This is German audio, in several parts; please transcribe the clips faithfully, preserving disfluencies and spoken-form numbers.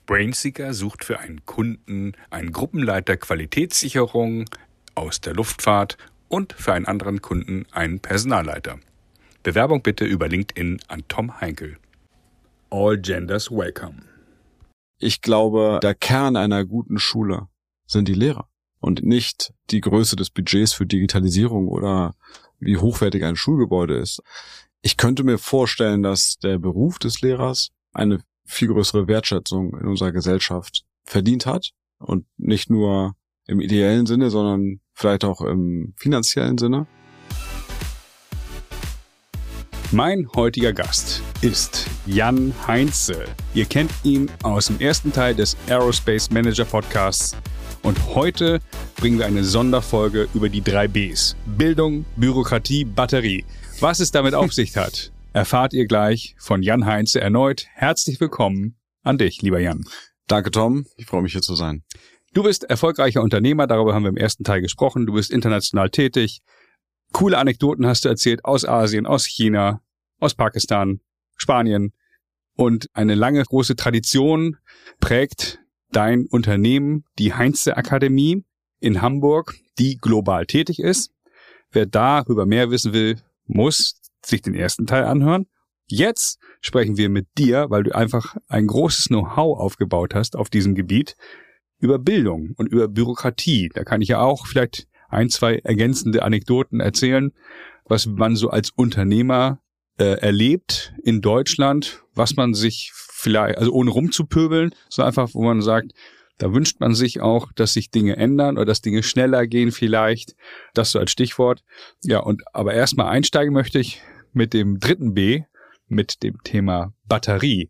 Brainseeker sucht für einen Kunden einen Gruppenleiter Qualitätssicherung aus der Luftfahrt und für einen anderen Kunden einen Personalleiter. Bewerbung bitte über LinkedIn an Tom Heinkel. All genders welcome. Ich glaube, der Kern einer guten Schule sind die Lehrer und nicht die Größe des Budgets für Digitalisierung oder wie hochwertig ein Schulgebäude ist. Ich könnte mir vorstellen, dass der Beruf des Lehrers eine viel größere Wertschätzung in unserer Gesellschaft verdient hat und nicht nur im ideellen Sinne, sondern vielleicht auch im finanziellen Sinne. Mein heutiger Gast ist Jan Heinze. Ihr kennt ihn aus dem ersten Teil des Aerospace Manager Podcasts und heute bringen wir eine Sonderfolge über die drei Bs. Bildung, Bürokratie, Batterie. Was es damit auf sich hat, erfahrt ihr gleich von Jan Heinze erneut. Herzlich willkommen an dich, lieber Jan. Danke, Tom. Ich freue mich, hier zu sein. Du bist erfolgreicher Unternehmer, darüber haben wir im ersten Teil gesprochen. Du bist international tätig. Coole Anekdoten hast du erzählt aus Asien, aus China, aus Pakistan, Spanien. Und eine lange, große Tradition prägt dein Unternehmen, die Heinze Akademie in Hamburg, die global tätig ist. Wer darüber mehr wissen will, muss sich den ersten Teil anhören. Jetzt sprechen wir mit dir, weil du einfach ein großes Know-how aufgebaut hast auf diesem Gebiet, über Bildung und über Bürokratie. Da kann ich ja auch vielleicht ein, zwei ergänzende Anekdoten erzählen, was man so als Unternehmer äh, erlebt in Deutschland, was man sich vielleicht, also ohne rumzupöbeln, sondern einfach, wo man sagt, da wünscht man sich auch, dass sich Dinge ändern oder dass Dinge schneller gehen vielleicht. Das so als Stichwort. Ja, und aber erstmal einsteigen möchte ich mit dem dritten B, mit dem Thema Batterie.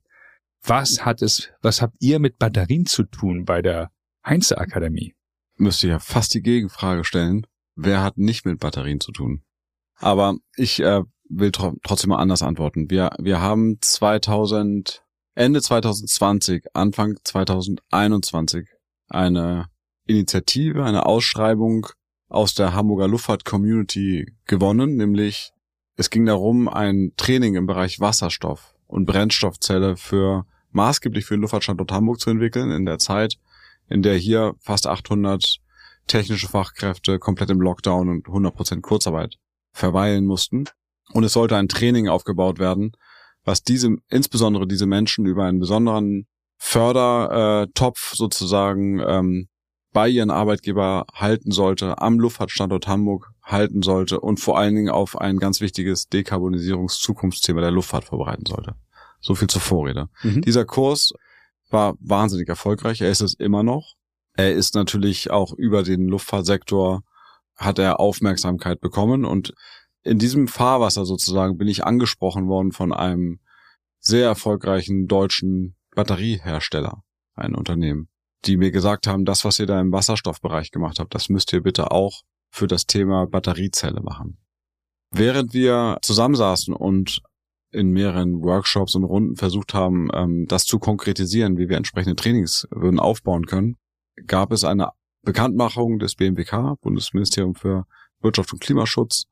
Was hat es, was habt ihr mit Batterien zu tun bei der Heinze Akademie? Müsste ja fast die Gegenfrage stellen. Wer hat nicht mit Batterien zu tun? Aber ich äh, will tro- trotzdem mal anders antworten. Wir wir haben zweitausend Ende zwanzig zwanzig, Anfang zwanzig einundzwanzig eine Initiative, eine Ausschreibung aus der Hamburger Luftfahrt-Community gewonnen, nämlich es ging darum, ein Training im Bereich Wasserstoff und Brennstoffzelle für maßgeblich für den Luftfahrtstandort Hamburg zu entwickeln, in der Zeit, in der hier fast achthundert technische Fachkräfte komplett im Lockdown und hundert Prozent Kurzarbeit verweilen mussten. Und es sollte ein Training aufgebaut werden, was diese, insbesondere diese Menschen über einen besonderen Fördertopf äh, sozusagen ähm, bei ihren Arbeitgeber halten sollte, am Luftfahrtstandort Hamburg halten sollte und vor allen Dingen auf ein ganz wichtiges Dekarbonisierungs-Zukunftsthema der Luftfahrt vorbereiten sollte. So viel zur Vorrede. Mhm. Dieser Kurs war wahnsinnig erfolgreich. Er ist es immer noch. Er ist natürlich auch über den Luftfahrtsektor, hat er Aufmerksamkeit bekommen und in diesem Fahrwasser sozusagen bin ich angesprochen worden von einem sehr erfolgreichen deutschen Batteriehersteller, ein Unternehmen, die mir gesagt haben, das, was ihr da im Wasserstoffbereich gemacht habt, das müsst ihr bitte auch für das Thema Batteriezelle machen. Während wir zusammensaßen und in mehreren Workshops und Runden versucht haben, das zu konkretisieren, wie wir entsprechende Trainings würden aufbauen können, gab es eine Bekanntmachung des B M W K, Bundesministerium für Wirtschaft und Klimaschutz,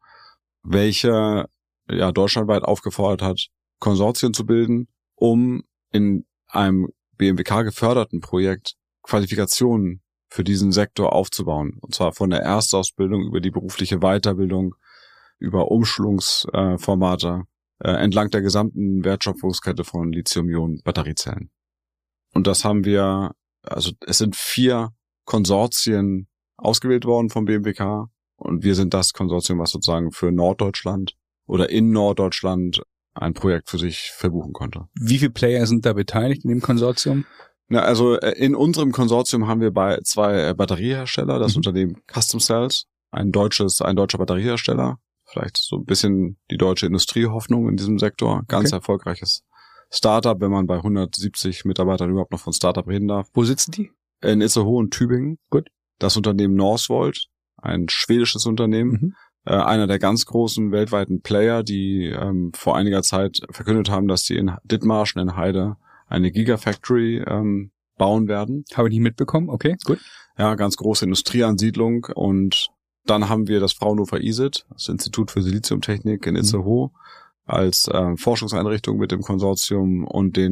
welche ja deutschlandweit aufgefordert hat, Konsortien zu bilden, um in einem B M W K geförderten Projekt Qualifikationen für diesen Sektor aufzubauen. Und zwar von der Erstausbildung über die berufliche Weiterbildung, über Umschulungsformate äh, entlang der gesamten Wertschöpfungskette von Lithium-Ionen-Batteriezellen. Und das haben wir, also es sind vier Konsortien ausgewählt worden vom B M W K. Und wir sind das Konsortium, was sozusagen für Norddeutschland oder in Norddeutschland ein Projekt für sich verbuchen konnte. Wie viele Player sind da beteiligt in dem Konsortium? Na, also in unserem Konsortium haben wir bei zwei Batteriehersteller, das mhm. Unternehmen Custom Cells, ein deutsches, ein deutscher Batteriehersteller, vielleicht so ein bisschen die deutsche Industriehoffnung in diesem Sektor, ganz okay. Erfolgreiches Startup, wenn man bei hundertsiebzig Mitarbeitern überhaupt noch von Startup reden darf. Wo sitzen die? In Itzehoe und Tübingen. Gut. Das Unternehmen Northvolt, ein schwedisches Unternehmen, mhm. äh, einer der ganz großen weltweiten Player, die ähm, vor einiger Zeit verkündet haben, dass sie in Dithmarschen in Heide eine Gigafactory ähm, bauen werden. Habe ich nicht mitbekommen, okay, gut. Ja, ganz große Industrieansiedlung. Und dann haben wir das Fraunhofer I S I T, das Institut für Siliziumtechnik in Itzehoe, mhm. als äh, Forschungseinrichtung mit dem Konsortium und den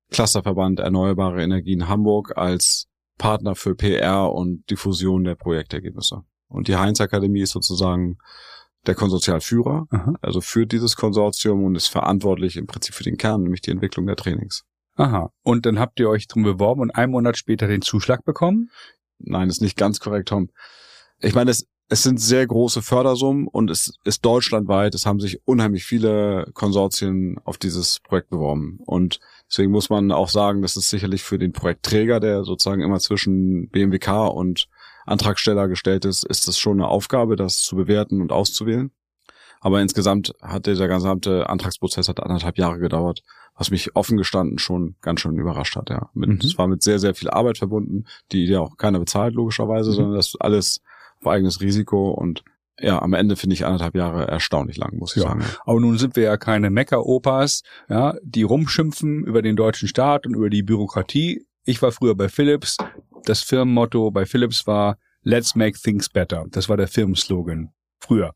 Clusterverband Erneuerbare Energien Hamburg als Partner für P R und Diffusion der Projektergebnisse. Und die Heinz Akademie ist sozusagen der Konsortialführer, Aha. also führt dieses Konsortium und ist verantwortlich im Prinzip für den Kern, nämlich die Entwicklung der Trainings. Aha. Und dann habt ihr euch drum beworben und einen Monat später den Zuschlag bekommen? Nein, ist nicht ganz korrekt, Tom. Ich meine, es, es sind sehr große Fördersummen und es ist deutschlandweit. Es haben sich unheimlich viele Konsortien auf dieses Projekt beworben. Und deswegen muss man auch sagen, dass es sicherlich für den Projektträger, der sozusagen immer zwischen B M W K und Antragsteller gestellt ist, ist es schon eine Aufgabe, das zu bewerten und auszuwählen. Aber insgesamt hat dieser gesamte Antragsprozess hat anderthalb Jahre gedauert, was mich offen gestanden schon ganz schön überrascht hat. Ja, mit, mhm. Es war mit sehr, sehr viel Arbeit verbunden, die ja auch keiner bezahlt, logischerweise, mhm. sondern das alles auf eigenes Risiko. Und ja, am Ende finde ich anderthalb Jahre erstaunlich lang, muss ich ja. sagen. Aber nun sind wir ja keine Mecker-Opas, ja, die rumschimpfen über den deutschen Staat und über die Bürokratie. Ich war früher bei Philips. Das Firmenmotto bei Philips war Let's make things better. Das war der Firmenslogan früher.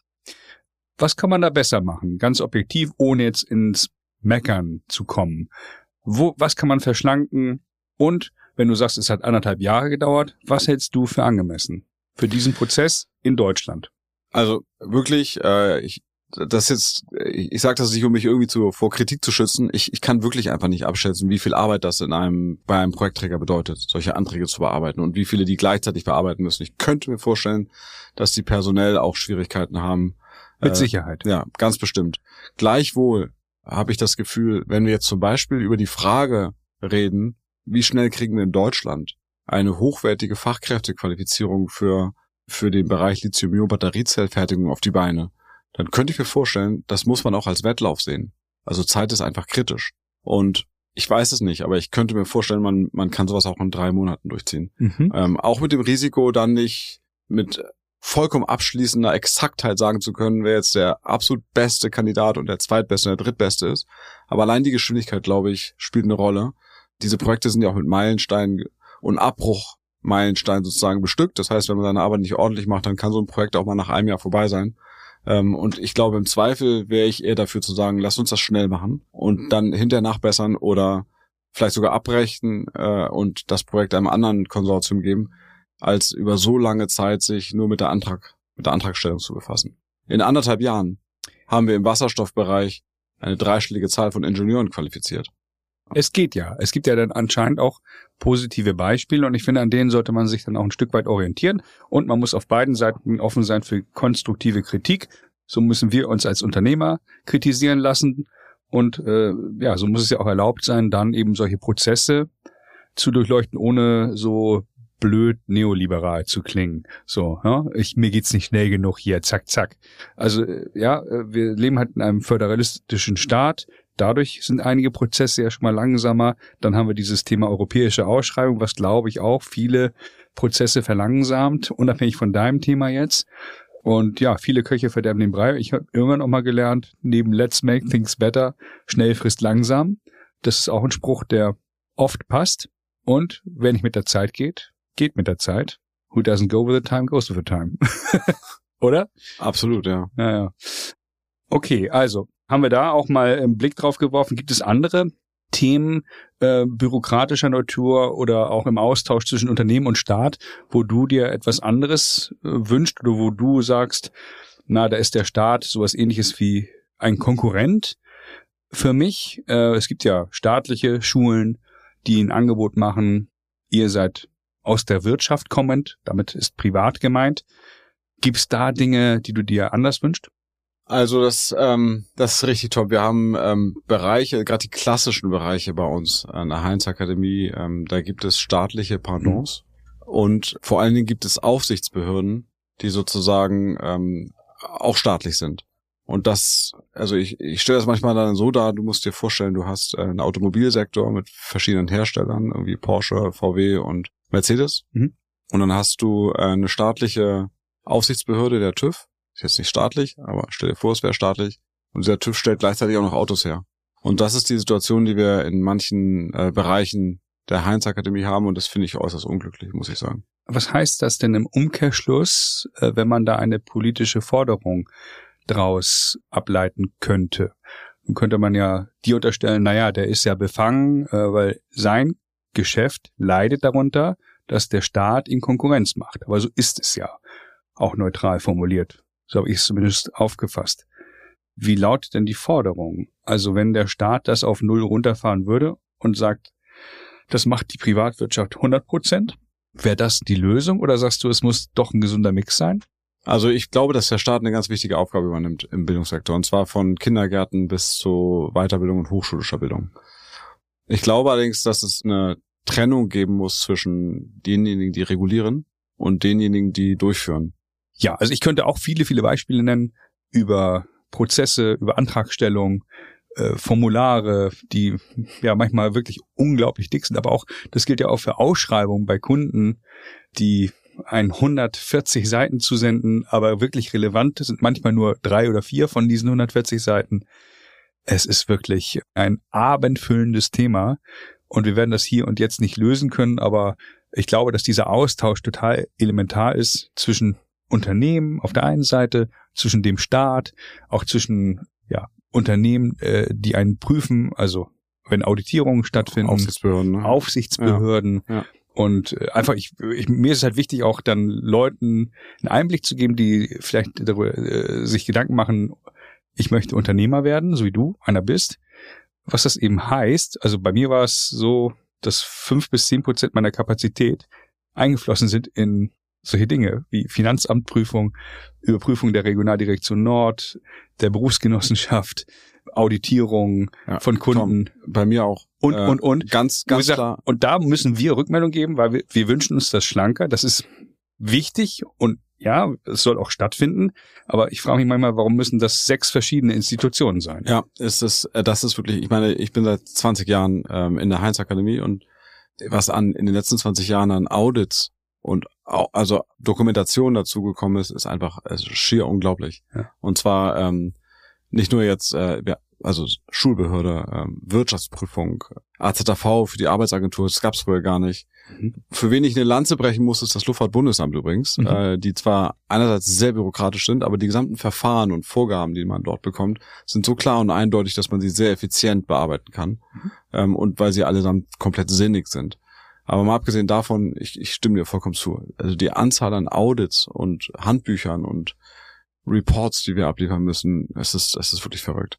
Was kann man da besser machen? Ganz objektiv, ohne jetzt ins Meckern zu kommen. Wo, was kann man verschlanken? Und wenn du sagst, es hat anderthalb Jahre gedauert, was hältst du für angemessen für diesen Prozess in Deutschland? Also wirklich, äh, ich das jetzt, ich, ich sage das nicht, um mich irgendwie zu, vor Kritik zu schützen. Ich, ich kann wirklich einfach nicht abschätzen, wie viel Arbeit das in einem bei einem Projektträger bedeutet, solche Anträge zu bearbeiten und wie viele die gleichzeitig bearbeiten müssen. Ich könnte mir vorstellen, dass die personell auch Schwierigkeiten haben. Mit äh, Sicherheit. Ja, ganz bestimmt. Gleichwohl habe ich das Gefühl, wenn wir jetzt zum Beispiel über die Frage reden, wie schnell kriegen wir in Deutschland eine hochwertige Fachkräftequalifizierung für für den Bereich Lithium-Ionen-Batteriezellfertigung auf die Beine, dann könnte ich mir vorstellen, das muss man auch als Wettlauf sehen. Also Zeit ist einfach kritisch. Und ich weiß es nicht, aber ich könnte mir vorstellen, man man kann sowas auch in drei Monaten durchziehen. Mhm. Ähm, auch mit dem Risiko, dann nicht mit vollkommen abschließender Exaktheit sagen zu können, wer jetzt der absolut beste Kandidat und der zweitbeste und der drittbeste ist. Aber allein die Geschwindigkeit, glaube ich, spielt eine Rolle. Diese Projekte sind ja auch mit Meilensteinen und Abbruchmeilensteinen sozusagen bestückt. Das heißt, wenn man seine Arbeit nicht ordentlich macht, dann kann so ein Projekt auch mal nach einem Jahr vorbei sein. Und ich glaube, im Zweifel wäre ich eher dafür zu sagen, lass uns das schnell machen und dann hinterher nachbessern oder vielleicht sogar abbrechen äh, und das Projekt einem anderen Konsortium geben, als über so lange Zeit sich nur mit der Antrag, mit der Antragstellung zu befassen. In anderthalb Jahren haben wir im Wasserstoffbereich eine dreistellige Zahl von Ingenieuren qualifiziert. Es geht ja. Es gibt ja dann anscheinend auch positive Beispiele und ich finde, an denen sollte man sich dann auch ein Stück weit orientieren und man muss auf beiden Seiten offen sein für konstruktive Kritik. So müssen wir uns als Unternehmer kritisieren lassen und äh, ja, so muss es ja auch erlaubt sein, dann eben solche Prozesse zu durchleuchten, ohne so blöd neoliberal zu klingen. So, ja, ich, mir geht's nicht schnell genug hier, zack, zack. Also ja, wir leben halt in einem föderalistischen Staat. Dadurch sind einige Prozesse ja schon mal langsamer. Dann haben wir dieses Thema europäische Ausschreibung, was, glaube ich, auch viele Prozesse verlangsamt, unabhängig von deinem Thema jetzt. Und ja, viele Köche verderben den Brei. Ich habe irgendwann auch mal gelernt, neben Let's make things better, schnell frisst langsam. Das ist auch ein Spruch, der oft passt. Und wenn nicht mit der Zeit geht, geht mit der Zeit. Who doesn't go with the time, goes with the time. Oder? Absolut, ja. Ja, ja. Okay, also haben wir da auch mal einen Blick drauf geworfen. Gibt es andere Themen äh, bürokratischer Natur oder auch im Austausch zwischen Unternehmen und Staat, wo du dir etwas anderes äh, wünschst oder wo du sagst, na, da ist der Staat sowas Ähnliches wie ein Konkurrent für mich? Äh, es gibt ja staatliche Schulen, die ein Angebot machen. Ihr seid aus der Wirtschaft kommend, damit ist privat gemeint. Gibt es da Dinge, die du dir anders wünschst? Also das, ähm, das ist richtig top. Wir haben ähm, Bereiche, gerade die klassischen Bereiche bei uns an der Heinz Akademie, ähm, da gibt es staatliche Pendants mhm. und vor allen Dingen gibt es Aufsichtsbehörden, die sozusagen ähm, auch staatlich sind. Und das, also ich, ich stelle das manchmal dann so dar, du musst dir vorstellen, du hast äh, einen Automobilsektor mit verschiedenen Herstellern, irgendwie Porsche, V W und Mercedes. Mhm. Und dann hast du äh, eine staatliche Aufsichtsbehörde, der TÜV. Ist jetzt nicht staatlich, aber stell dir vor, es wäre staatlich. Und dieser TÜV stellt gleichzeitig auch noch Autos her. Und das ist die Situation, die wir in manchen äh, Bereichen der Heinz Akademie haben. Und das finde ich äußerst unglücklich, muss ich sagen. Was heißt das denn im Umkehrschluss, äh, wenn man da eine politische Forderung draus ableiten könnte? Nun könnte man ja dir unterstellen, naja, der ist ja befangen, äh, weil sein Geschäft leidet darunter, dass der Staat ihn Konkurrenz macht. Aber so ist es ja, auch neutral formuliert. So habe ich es zumindest aufgefasst. Wie lautet denn die Forderung? Also wenn der Staat das auf Null runterfahren würde und sagt, das macht die Privatwirtschaft hundert Prozent, wäre das die Lösung oder sagst du, es muss doch ein gesunder Mix sein? Also ich glaube, dass der Staat eine ganz wichtige Aufgabe übernimmt im Bildungssektor, und zwar von Kindergärten bis zu Weiterbildung und hochschulischer Bildung. Ich glaube allerdings, dass es eine Trennung geben muss zwischen denjenigen, die regulieren und denjenigen, die durchführen. Ja, also ich könnte auch viele, viele Beispiele nennen über Prozesse, über Antragstellung, äh, Formulare, die ja manchmal wirklich unglaublich dick sind, aber auch, das gilt ja auch für Ausschreibungen bei Kunden, die ein hundertvierzig Seiten zusenden, aber wirklich relevant sind manchmal nur drei oder vier von diesen hundertvierzig Seiten. Es ist wirklich ein abendfüllendes Thema und wir werden das hier und jetzt nicht lösen können, aber ich glaube, dass dieser Austausch total elementar ist zwischen Unternehmen auf der einen Seite, zwischen dem Staat, auch zwischen ja Unternehmen, äh, die einen prüfen, also wenn Auditierungen stattfinden, Aufsichtsbehörden, ne? Aufsichtsbehörden. Ja, ja. Und einfach, ich, ich, mir ist es halt wichtig, auch dann Leuten einen Einblick zu geben, die vielleicht darüber, äh, sich Gedanken machen, ich möchte Unternehmer werden, so wie du einer bist. Was das eben heißt, also bei mir war es so, dass fünf bis zehn Prozent meiner Kapazität eingeflossen sind in solche Dinge wie Finanzamtprüfung, Überprüfung der Regionaldirektion Nord, der Berufsgenossenschaft, Auditierung ja, von Kunden. Tom, bei mir auch. Und, äh, und, und. Ganz, ganz gesagt, klar. Und da müssen wir Rückmeldung geben, weil wir, wir wünschen uns das schlanker. Das ist wichtig und ja, es soll auch stattfinden. Aber ich frage mich manchmal, warum müssen das sechs verschiedene Institutionen sein? Ja, ist es, das ist wirklich, ich meine, ich bin seit zwanzig Jahren ähm, in der Heinz Akademie und was an in den letzten zwanzig Jahren an Audits und auch, also Dokumentation dazugekommen ist, ist einfach ist schier unglaublich. Ja. Und zwar ähm, nicht nur jetzt, äh, also Schulbehörde, ähm, Wirtschaftsprüfung, A Z A V für die Arbeitsagentur, das gab's früher gar nicht. Mhm. Für wen ich eine Lanze brechen muss, ist das Luftfahrtbundesamt übrigens, mhm. äh, die zwar einerseits sehr bürokratisch sind, aber die gesamten Verfahren und Vorgaben, die man dort bekommt, sind so klar und eindeutig, dass man sie sehr effizient bearbeiten kann mhm. ähm, und weil sie allesamt komplett sinnig sind. Aber mal abgesehen davon, ich, ich stimme dir vollkommen zu. Also die Anzahl an Audits und Handbüchern und Reports, die wir abliefern müssen, es ist, es ist wirklich verrückt.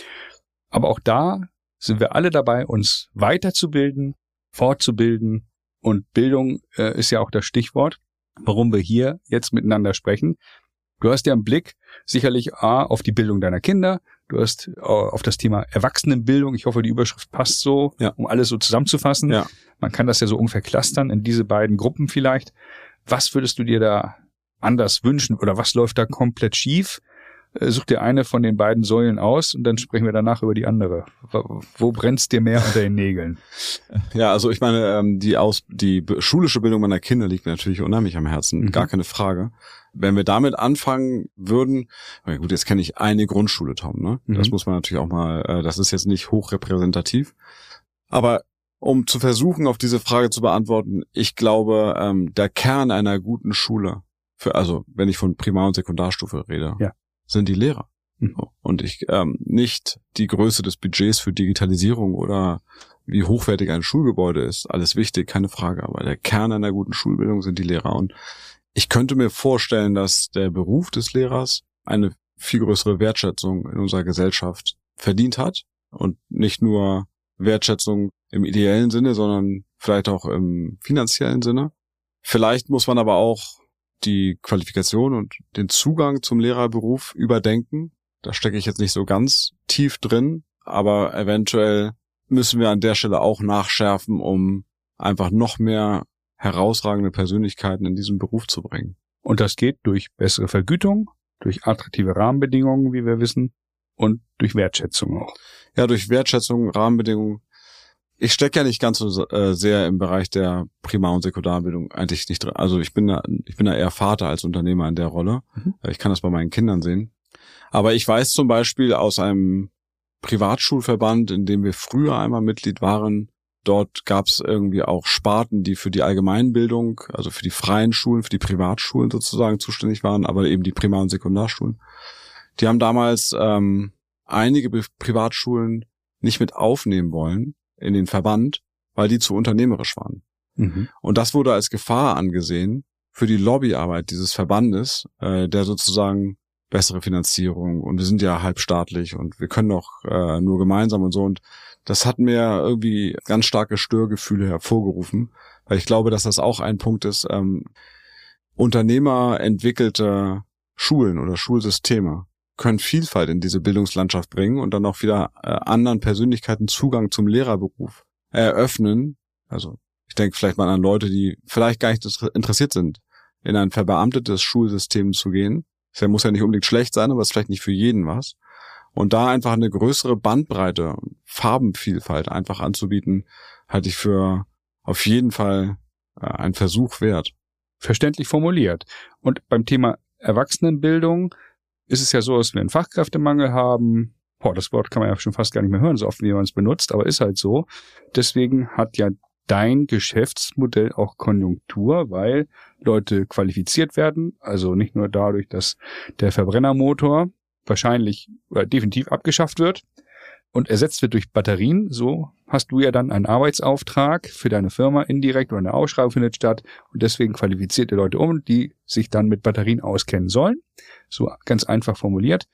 Aber auch da sind wir alle dabei, uns weiterzubilden, fortzubilden. Und Bildung äh, ist ja auch das Stichwort, warum wir hier jetzt miteinander sprechen. Du hast ja einen Blick sicherlich A, auf die Bildung deiner Kinder. Du hast äh, auf das Thema Erwachsenenbildung. Ich hoffe, die Überschrift passt so, ja. um alles so zusammenzufassen. Ja. Man kann das ja so ungefähr clustern in diese beiden Gruppen vielleicht. Was würdest du dir da anders wünschen oder was läuft da komplett schief? Such dir eine von den beiden Säulen aus und dann sprechen wir danach über die andere. Wo brennt's dir mehr unter den Nägeln? Ja, also ich meine, die aus die schulische Bildung meiner Kinder liegt mir natürlich unheimlich am Herzen, mhm. gar keine Frage. Wenn wir damit anfangen würden, na gut, jetzt kenne ich eine Grundschule, Tom, ne? Mhm. Das muss man natürlich auch mal, das ist jetzt nicht hochrepräsentativ. Aber um zu versuchen, auf diese Frage zu beantworten, ich glaube, der Kern einer guten Schule, für, also wenn ich von Primar- und Sekundarstufe rede, ja. sind die Lehrer. Mhm. Und ich ähm, nicht die Größe des Budgets für Digitalisierung oder wie hochwertig ein Schulgebäude ist. Alles wichtig, keine Frage. Aber der Kern einer guten Schulbildung sind die Lehrer. Und ich könnte mir vorstellen, dass der Beruf des Lehrers eine viel größere Wertschätzung in unserer Gesellschaft verdient hat. Und nicht nur Wertschätzung im ideellen Sinne, sondern vielleicht auch im finanziellen Sinne. Vielleicht muss man aber auch die Qualifikation und den Zugang zum Lehrerberuf überdenken. Da stecke ich jetzt nicht so ganz tief drin, aber eventuell müssen wir an der Stelle auch nachschärfen, um einfach noch mehr herausragende Persönlichkeiten in diesen Beruf zu bringen. Und das geht durch bessere Vergütung, durch attraktive Rahmenbedingungen, wie wir wissen, und durch Wertschätzung auch. Ja, durch Wertschätzung, Rahmenbedingungen. Ich stecke ja nicht ganz so äh, sehr im Bereich der Primar- und Sekundarbildung eigentlich nicht drin. Also ich bin da, ich bin da eher Vater als Unternehmer in der Rolle. Mhm. Ich kann das bei meinen Kindern sehen. Aber ich weiß zum Beispiel aus einem Privatschulverband, in dem wir früher einmal Mitglied waren, dort gab es irgendwie auch Sparten, die für die Allgemeinbildung, also für die freien Schulen, für die Privatschulen sozusagen zuständig waren, aber eben die Primar- und Sekundarschulen. Die haben damals ähm, einige Privatschulen nicht mit aufnehmen wollen in den Verband, weil die zu unternehmerisch waren. Mhm. Und das wurde als Gefahr angesehen für die Lobbyarbeit dieses Verbandes, äh, der sozusagen bessere Finanzierung und wir sind ja halbstaatlich und wir können doch äh, nur gemeinsam und so. Und das hat mir irgendwie ganz starke Störgefühle hervorgerufen, weil ich glaube, dass das auch ein Punkt ist, ähm, unternehmerentwickelte Schulen oder Schulsysteme können Vielfalt in diese Bildungslandschaft bringen und dann auch wieder äh, anderen Persönlichkeiten Zugang zum Lehrerberuf eröffnen. Also ich denke vielleicht mal an Leute, die vielleicht gar nicht interessiert sind, in ein verbeamtetes Schulsystem zu gehen. Das muss ja nicht unbedingt schlecht sein, aber es ist vielleicht nicht für jeden was. Und da einfach eine größere Bandbreite, Farbenvielfalt einfach anzubieten, halte ich für auf jeden Fall äh, einen Versuch wert. Verständlich formuliert. Und beim Thema Erwachsenenbildung ist es ja so, dass wir einen Fachkräftemangel haben. Boah, das Wort kann man ja schon fast gar nicht mehr hören, so oft wie man es benutzt, aber ist halt so. Deswegen hat ja dein Geschäftsmodell auch Konjunktur, weil Leute qualifiziert werden, also nicht nur dadurch, dass der Verbrennermotor wahrscheinlich äh, definitiv abgeschafft wird und ersetzt wird durch Batterien. So hast du ja dann einen Arbeitsauftrag für deine Firma indirekt oder eine Ausschreibung findet statt und deswegen qualifiziert ihr Leute um, die sich dann mit Batterien auskennen sollen. So ganz einfach formuliert.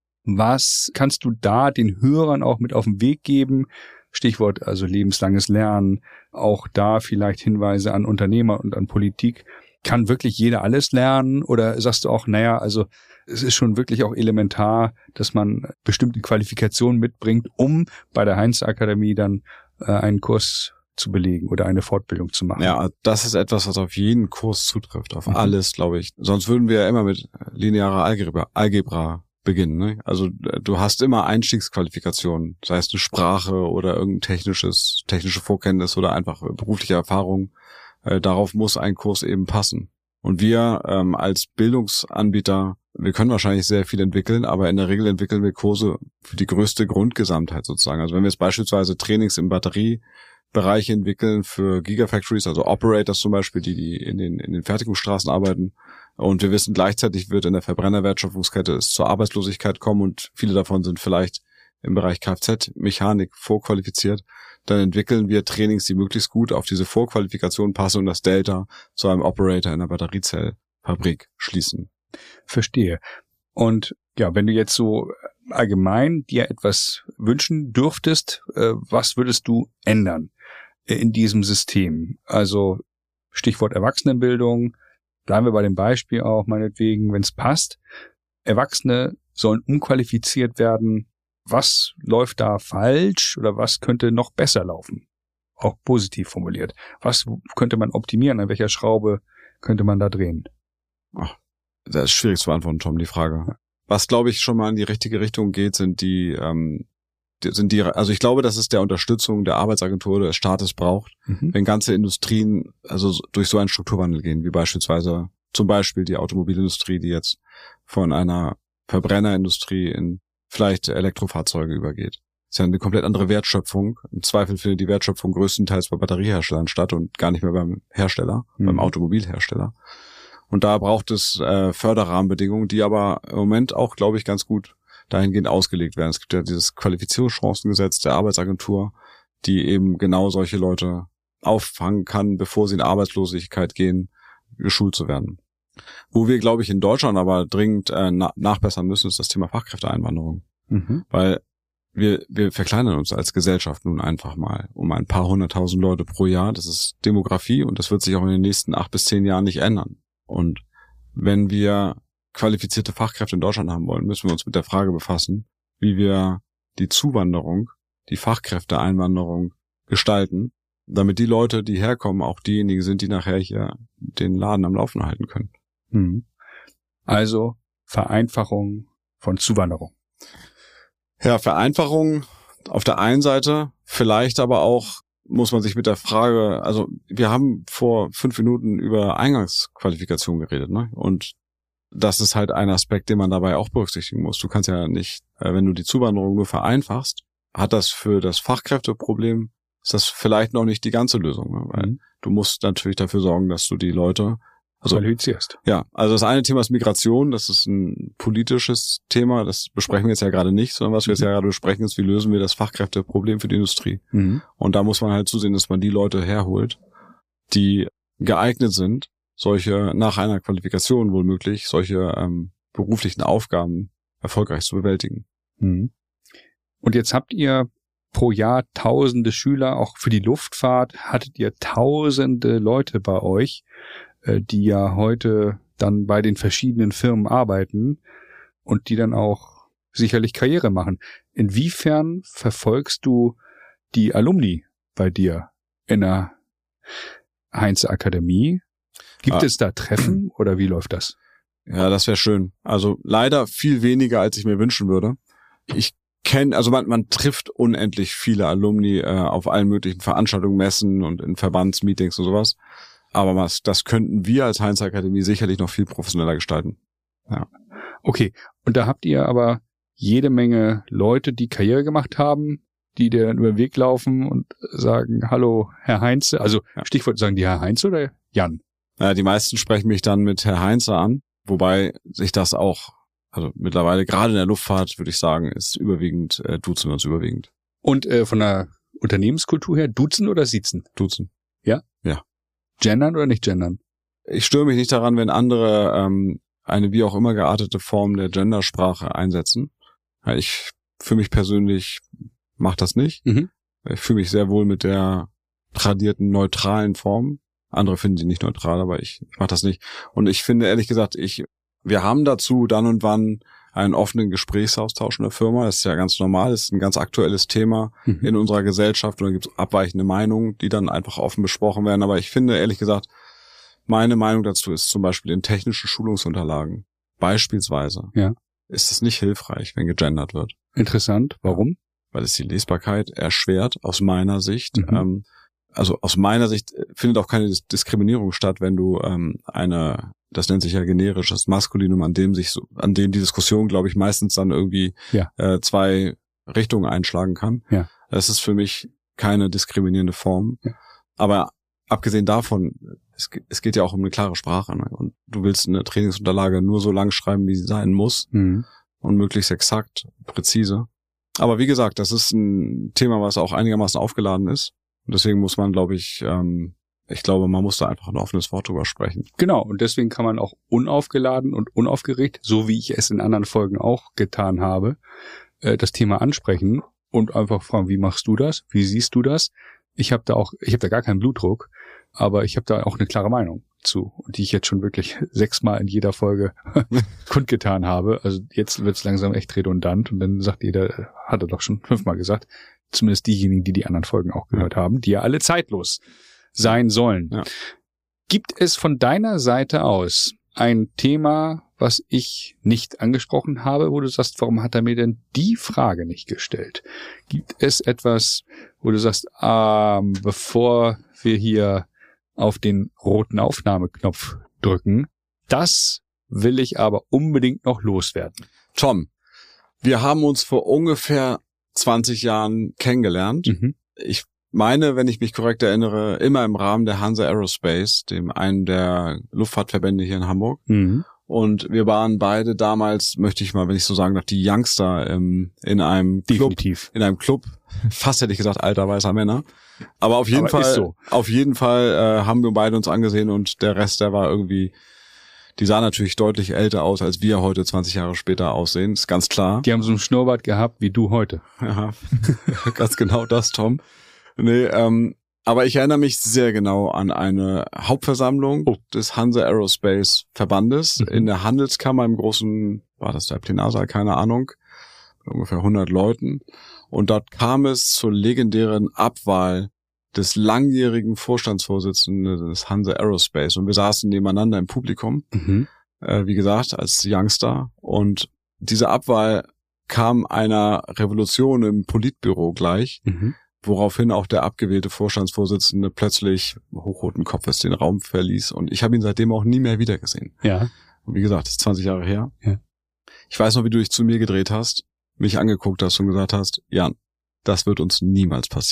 Was kannst du da den Hörern auch mit auf den Weg geben? Stichwort also lebenslanges Lernen, auch da vielleicht Hinweise an Unternehmer und an Politik. Kann wirklich jeder alles lernen oder sagst du auch, naja, also es ist schon wirklich auch elementar, dass man bestimmte Qualifikationen mitbringt, um bei der Heinz-Akademie dann äh, einen Kurs zu belegen oder eine Fortbildung zu machen? Ja, das ist etwas, was auf jeden Kurs zutrifft, auf mhm. alles, glaube ich. Sonst würden wir ja immer mit linearer Algebra, Algebra beginnen. Ne? Also du hast immer Einstiegsqualifikationen, sei es eine Sprache oder irgendein technisches, technische Vorkenntnis oder einfach berufliche Erfahrung. Äh, darauf muss ein Kurs eben passen. Und wir ähm, als Bildungsanbieter, wir können wahrscheinlich sehr viel entwickeln, aber in der Regel entwickeln wir Kurse für die größte Grundgesamtheit sozusagen. Also wenn wir jetzt beispielsweise Trainings im Batteriebereich entwickeln für Gigafactories, also Operators zum Beispiel, die, die in den, in den Fertigungsstraßen arbeiten, und wir wissen gleichzeitig wird in der Verbrennerwertschöpfungskette es zur Arbeitslosigkeit kommen und viele davon sind vielleicht im Bereich Kfz-Mechanik vorqualifiziert, dann entwickeln wir Trainings, die möglichst gut auf diese Vorqualifikation passen und das Delta zu einem Operator in der Batteriezellfabrik schließen. Verstehe. Und ja, wenn du jetzt so allgemein dir etwas wünschen dürftest, äh, was würdest du ändern in diesem System? Also Stichwort Erwachsenenbildung, bleiben wir bei dem Beispiel auch meinetwegen, wenn es passt. Erwachsene sollen umqualifiziert werden. Was läuft da falsch oder was könnte noch besser laufen? Auch positiv formuliert. Was könnte man optimieren? An welcher Schraube könnte man da drehen? Ach, das ist schwierig zu beantworten, Tom, die Frage. Was, glaube ich, schon mal in die richtige Richtung geht, sind die, ähm, die, sind die, also ich glaube, dass es der Unterstützung der Arbeitsagentur oder des Staates braucht, mhm. wenn ganze Industrien also durch so einen Strukturwandel gehen, wie beispielsweise zum Beispiel die Automobilindustrie, die jetzt von einer Verbrennerindustrie in vielleicht Elektrofahrzeuge übergeht. Das ist ja eine komplett andere Wertschöpfung. Im Zweifel findet die Wertschöpfung größtenteils bei Batterieherstellern statt und gar nicht mehr beim Hersteller, mhm. beim Automobilhersteller. Und da braucht es äh, Förderrahmenbedingungen, die aber im Moment auch, glaube ich, ganz gut dahingehend ausgelegt werden. Es gibt ja dieses Qualifizierungschancengesetz der Arbeitsagentur, die eben genau solche Leute auffangen kann, bevor sie in Arbeitslosigkeit gehen, geschult zu werden. Wo wir, glaube ich, in Deutschland aber dringend äh, na- nachbessern müssen, ist das Thema Fachkräfteeinwanderung. Mhm. Weil wir wir verkleinern uns als Gesellschaft nun einfach mal um ein paar hunderttausend Leute pro Jahr. Das ist Demografie und das wird sich auch in den nächsten acht bis zehn Jahren nicht ändern. Und wenn wir qualifizierte Fachkräfte in Deutschland haben wollen, müssen wir uns mit der Frage befassen, wie wir die Zuwanderung, die Fachkräfteeinwanderung gestalten, damit die Leute, die herkommen, auch diejenigen sind, die nachher hier den Laden am Laufen halten können. Mhm. Also Vereinfachung von Zuwanderung. Ja, Vereinfachung auf der einen Seite, vielleicht aber auch muss man sich mit der Frage, also wir haben vor fünf Minuten über Eingangsqualifikation geredet, ne? Und das ist halt ein Aspekt, den man dabei auch berücksichtigen muss. Du kannst ja nicht, wenn du die Zuwanderung nur vereinfachst, hat das für das Fachkräfteproblem, ist das vielleicht noch nicht die ganze Lösung, ne? Weil mhm. du musst natürlich dafür sorgen, dass du die Leute, Also, qualifizierst. Ja, also das eine Thema ist Migration, das ist ein politisches Thema, das besprechen wir jetzt ja gerade nicht, sondern was wir jetzt ja gerade besprechen ist, wie lösen wir das Fachkräfteproblem für die Industrie. Mhm. Und da muss man halt zusehen, dass man die Leute herholt, die geeignet sind, solche, nach einer Qualifikation wohl möglich, solche ähm, beruflichen Aufgaben erfolgreich zu bewältigen. Mhm. Und jetzt habt ihr pro Jahr tausende Schüler, auch für die Luftfahrt hattet ihr tausende Leute bei euch, die ja heute dann bei den verschiedenen Firmen arbeiten und die dann auch sicherlich Karriere machen. Inwiefern verfolgst du die Alumni bei dir in der Heinze Akademie? Gibt ah. es da Treffen oder wie läuft das? Ja, das wäre schön. Also leider viel weniger, als ich mir wünschen würde. Ich kenne, also man, man trifft unendlich viele Alumni äh, auf allen möglichen Veranstaltungen, Messen und in Verbandsmeetings und sowas. Aber was, das könnten wir als Heinze Akademie sicherlich noch viel professioneller gestalten. Ja. Okay, und da habt ihr aber jede Menge Leute, die Karriere gemacht haben, die dir dann über den Weg laufen und sagen, hallo, Herr Heinze. Also ja. Stichwort sagen die Herr Heinze oder Jan? Ja, die meisten sprechen mich dann mit Herr Heinze an, wobei sich das auch, also mittlerweile gerade in der Luftfahrt, würde ich sagen, ist überwiegend, äh, duzen wir uns überwiegend. Und äh, von der Unternehmenskultur her, duzen oder siezen? Duzen. Ja? Ja. Gendern oder nicht gendern? Ich störe mich nicht daran, wenn andere ähm, eine wie auch immer geartete Form der Gendersprache einsetzen. Ja, ich für mich persönlich mache das nicht. Mhm. Ich fühle mich sehr wohl mit der tradierten neutralen Form. Andere finden sie nicht neutral, aber ich, ich mache das nicht. Und ich finde ehrlich gesagt, ich wir haben dazu dann und wann einen offenen Gesprächsaustausch in der Firma. Das ist ja ganz normal, das ist ein ganz aktuelles Thema mhm. in unserer Gesellschaft. Und da gibt es abweichende Meinungen, die dann einfach offen besprochen werden. Aber ich finde, ehrlich gesagt, meine Meinung dazu ist zum Beispiel in technischen Schulungsunterlagen beispielsweise ja. ist es nicht hilfreich, wenn gegendert wird. Interessant. Warum? Weil es die Lesbarkeit erschwert, aus meiner Sicht. Mhm. Ähm, also aus meiner Sicht findet auch keine Diskriminierung statt, wenn du ähm, eine, das nennt sich ja generisches Maskulinum, an dem sich so, an dem die Diskussion, glaube ich, meistens dann irgendwie ja. äh, zwei Richtungen einschlagen kann. Ja. Das ist für mich keine diskriminierende Form. Ja. Aber abgesehen davon, es, es geht ja auch um eine klare Sprache. Ne? Und du willst eine Trainingsunterlage nur so lang schreiben, wie sie sein muss. Mhm. Und möglichst exakt, präzise. Aber wie gesagt, das ist ein Thema, was auch einigermaßen aufgeladen ist. Und deswegen muss man, glaube ich, ähm, ich glaube, man muss da einfach ein offenes Wort drüber sprechen. Genau, und deswegen kann man auch unaufgeladen und unaufgeregt, so wie ich es in anderen Folgen auch getan habe, äh, das Thema ansprechen und einfach fragen, wie machst du das? Wie siehst du das? Ich habe da auch, ich habe da gar keinen Blutdruck, aber ich habe da auch eine klare Meinung zu, die ich jetzt schon wirklich sechsmal in jeder Folge kundgetan habe. Also jetzt wird's langsam echt redundant und dann sagt jeder, hat er doch schon fünfmal gesagt, zumindest diejenigen, die die anderen Folgen auch gehört haben, die ja alle zeitlos sein sollen. Ja. Gibt es von deiner Seite aus ein Thema, was ich nicht angesprochen habe, wo du sagst, warum hat er mir denn die Frage nicht gestellt? Gibt es etwas, wo du sagst, ähm, bevor wir hier auf den roten Aufnahmeknopf drücken, das will ich aber unbedingt noch loswerden? Tom, wir haben uns vor ungefähr zwanzig Jahren kennengelernt. Mhm. Ich meine, wenn ich mich korrekt erinnere, immer im Rahmen der Hansa Aerospace, dem einen der Luftfahrtverbände hier in Hamburg. Mhm. Und wir waren beide damals, möchte ich mal, wenn ich so sagen darf, die Youngster ähm, in einem Club, Definitiv. in einem Club, fast hätte ich gesagt, alter weißer Männer. Aber auf jeden Aber Fall, ist so. auf jeden Fall äh, haben wir beide uns angesehen und der Rest, der war irgendwie, die sah natürlich deutlich älter aus, als wir heute zwanzig Jahre später aussehen, ist ganz klar. Die haben so einen Schnurrbart gehabt wie du heute. Ja, ganz genau das, Tom. Nee, ähm, aber ich erinnere mich sehr genau an eine Hauptversammlung oh. des Hansa Aerospace Verbandes mhm. in der Handelskammer im großen, war das der Plenarsaal, keine Ahnung, mit ungefähr hundert Leuten. Und dort kam es zur legendären Abwahl des langjährigen Vorstandsvorsitzenden des Hansa Aerospace. Und wir saßen nebeneinander im Publikum, mhm. äh, wie gesagt, als Youngster. Und diese Abwahl kam einer Revolution im Politbüro gleich. Mhm. Woraufhin auch der abgewählte Vorstandsvorsitzende plötzlich hochroten Kopfes den Raum verließ. Und ich habe ihn seitdem auch nie mehr wiedergesehen. Ja. Und wie gesagt, das ist zwanzig Jahre her. Ja. Ich weiß noch, wie du dich zu mir gedreht hast, mich angeguckt hast und gesagt hast, Jan, das wird uns niemals passieren.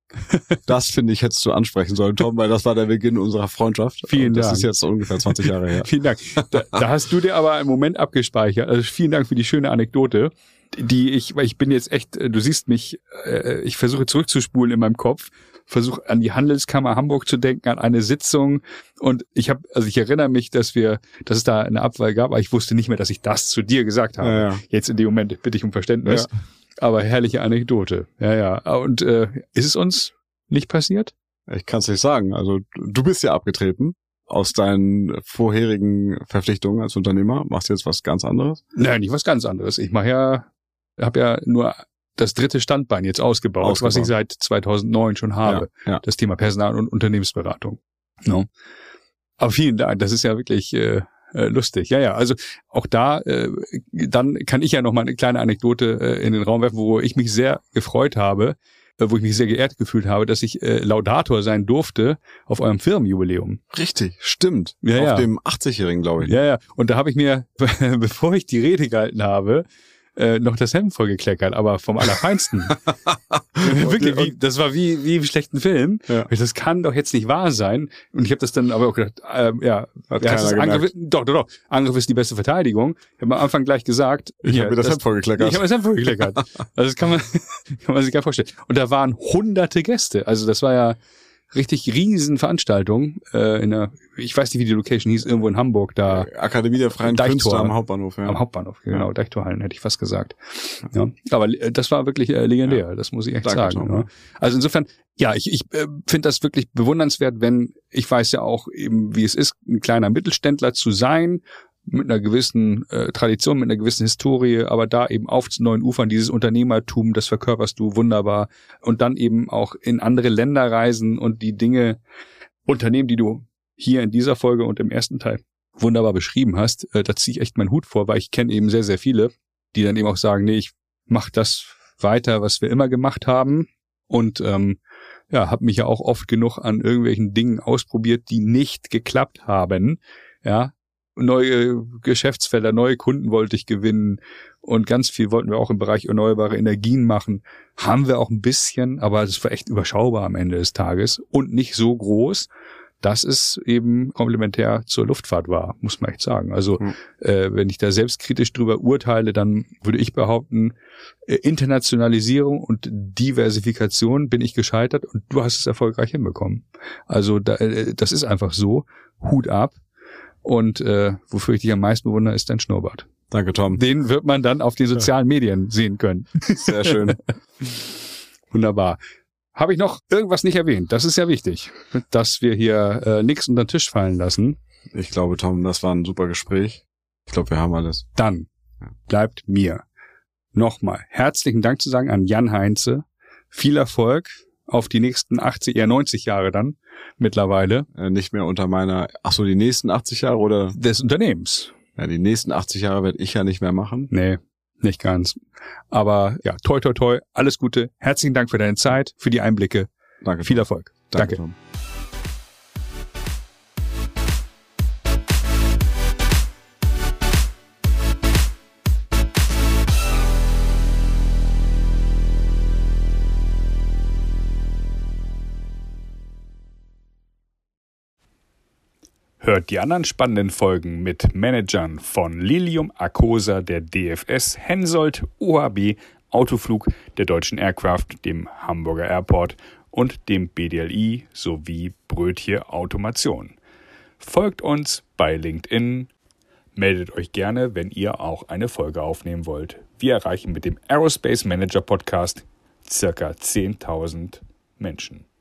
Das, finde ich, hättest du ansprechen sollen, Tom, weil das war der Beginn unserer Freundschaft. Vielen das Dank. Das ist jetzt ungefähr zwanzig Jahre her. Vielen Dank. Da, da hast du dir aber einen Moment abgespeichert. Also vielen Dank für die schöne Anekdote, die ich, weil ich bin jetzt echt, du siehst mich, äh, ich versuche zurückzuspulen in meinem Kopf, versuche an die Handelskammer Hamburg zu denken, an eine Sitzung und ich habe, also ich erinnere mich, dass wir, dass es da eine Abwahl gab, aber ich wusste nicht mehr, dass ich das zu dir gesagt habe. Ja, ja. Jetzt in dem Moment bitte ich um Verständnis. Ja. Aber herrliche Anekdote. Ja, ja. Und äh, ist es uns nicht passiert? Ich kann es nicht sagen. Also du bist ja abgetreten aus deinen vorherigen Verpflichtungen als Unternehmer. Machst du jetzt was ganz anderes? Nein, nicht was ganz anderes. Ich mache ja, habe ja nur das dritte Standbein jetzt ausgebaut, ausgebaut, was ich seit zweitausendneun schon habe. Ja, ja. Das Thema Personal- und Unternehmensberatung. No. Aber vielen Dank. Das ist ja wirklich äh, äh, lustig. Ja, ja. Also auch da, äh, dann kann ich ja noch mal eine kleine Anekdote äh, in den Raum werfen, wo ich mich sehr gefreut habe, äh, wo ich mich sehr geehrt gefühlt habe, dass ich äh, Laudator sein durfte auf eurem Firmenjubiläum. Richtig, stimmt. Ja, auf ja. dem achtzigjährigen, glaube ich. Ja, ja. Und da habe ich mir, bevor ich die Rede gehalten habe, Äh, noch das Hemd vollgekleckert, aber vom Allerfeinsten. Wirklich, wie, das war wie wie im schlechten Film. Ja. Das kann doch jetzt nicht wahr sein. Und ich habe das dann aber auch gedacht, äh, ja, Hat ja keiner das gemerkt. Angriff, doch, doch, doch. Angriff ist die beste Verteidigung. Ich habe am Anfang gleich gesagt, Ich hier, habe mir das, Hemd vollgekleckert. Ich habe das Hemd vollgekleckert. Also das kann man, kann man sich gar nicht vorstellen. Und da waren hunderte Gäste. Also das war ja richtig riesen Veranstaltung äh, in der, ich weiß nicht, wie die Location hieß, irgendwo in Hamburg, da Akademie der Freien Deichtor. Künste am Hauptbahnhof. Ja. am Hauptbahnhof, genau, Deichtorhallen hätte ich fast gesagt. Ja, aber äh, das war wirklich äh, legendär, ja. Das muss ich echt Danke, sagen. Tom. Ja. Also insofern, ja, ich, ich äh, finde das wirklich bewundernswert, wenn, ich weiß ja auch eben, wie es ist, ein kleiner Mittelständler zu sein, mit einer gewissen äh, Tradition, mit einer gewissen Historie, aber da eben auf zu neuen Ufern, dieses Unternehmertum, das verkörperst du wunderbar. Und dann eben auch in andere Länder reisen und die Dinge unternehmen, die du hier in dieser Folge und im ersten Teil wunderbar beschrieben hast. Äh, da ziehe ich echt meinen Hut vor, weil ich kenne eben sehr, sehr viele, die dann eben auch sagen, nee, ich mache das weiter, was wir immer gemacht haben. Und ähm, ja, habe mich ja auch oft genug an irgendwelchen Dingen ausprobiert, die nicht geklappt haben. Ja, neue Geschäftsfelder, neue Kunden wollte ich gewinnen und ganz viel wollten wir auch im Bereich erneuerbare Energien machen. Haben wir auch ein bisschen, aber es war echt überschaubar am Ende des Tages und nicht so groß, dass es eben komplementär zur Luftfahrt war, muss man echt sagen. Also mhm. äh, wenn ich da selbstkritisch drüber urteile, dann würde ich behaupten, äh, Internationalisierung und Diversifikation bin ich gescheitert und du hast es erfolgreich hinbekommen. Also da, äh, das ist einfach so. Hut ab. Und äh, wofür ich dich am meisten bewundere, ist dein Schnurrbart. Danke, Tom. Den wird man dann auf den sozialen Medien sehen können. Sehr schön. Wunderbar. Habe ich noch irgendwas nicht erwähnt? Das ist ja wichtig, dass wir hier äh, nichts unter den Tisch fallen lassen. Ich glaube, Tom, das war ein super Gespräch. Ich glaube, wir haben alles. Dann bleibt mir nochmal herzlichen Dank zu sagen an Jan Heinze. Viel Erfolg auf die nächsten achtzig, eher neunzig Jahre dann mittlerweile. Äh, nicht mehr unter meiner, ach so, die nächsten achtzig Jahre oder? Des Unternehmens. Ja, die nächsten achtzig Jahre werde ich ja nicht mehr machen. Nee, nicht ganz. Aber ja, toi, toi, toi, alles Gute. Herzlichen Dank für deine Zeit, für die Einblicke. Danke. Viel Erfolg. Danke. Danke. Tom. Hört die anderen spannenden Folgen mit Managern von Lilium, Arcosa, der D F S, Hensoldt, O H B, Autoflug, der Deutschen Aircraft, dem Hamburger Airport und dem B D L I sowie Brötje Automation. Folgt uns bei LinkedIn. Meldet euch gerne, wenn ihr auch eine Folge aufnehmen wollt. Wir erreichen mit dem Aerospace Manager Podcast circa zehntausend Menschen.